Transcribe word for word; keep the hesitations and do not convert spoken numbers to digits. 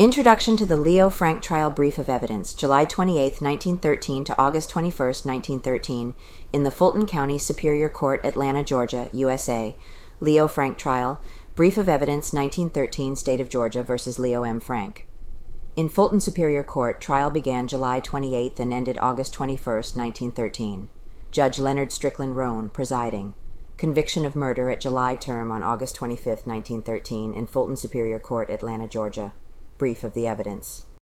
Introduction to the Leo Frank Trial Brief of Evidence, July twenty-eighth, nineteen thirteen to August twenty-first, nineteen thirteen, in the Fulton County Superior Court, Atlanta, Georgia, U S A. Leo Frank Trial, Brief of Evidence, nineteen thirteen, State of Georgia versus Leo M. Frank. In Fulton Superior Court, trial began July twenty-eighth and ended August twenty-first, nineteen thirteen. Judge Leonard Strickland Roan, presiding. Conviction of murder at July term on August twenty-fifth, nineteen thirteen, in Fulton Superior Court, Atlanta, Georgia. Brief of the evidence.